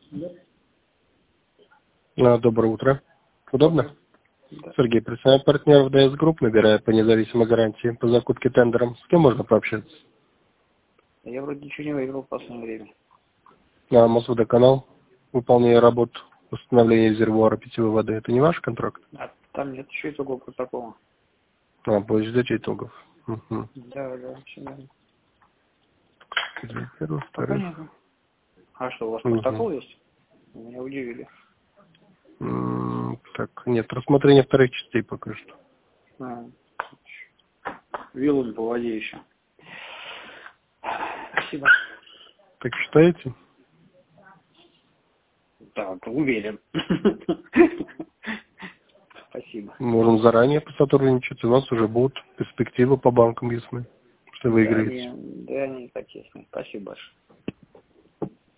Да. Доброе утро. Удобно? Да. Сергей, представляю партнеров DS Group, набирая по независимой гарантии по закупке тендером. С кем можно пообщаться? Я вроде ничего не выиграл в последнее время. Мосводоканал, выполняя работу установления резервуара питьевой воды. Это не ваш контракт? А там нет еще итогов протокола. Будете ждать итогов. Угу. Да, все верно. Первых, вторых. Понятно. А что, у вас Угу. протокол есть? Меня удивили. Так, нет, рассмотрение вторых частей пока что. Вилами по воде еще. Спасибо. Так считаете? Так, уверен. Спасибо. Можем заранее посотрудничать. У вас уже будут перспективы по банкам ясны, что выиграете. Да, они так ясны. Спасибо большое.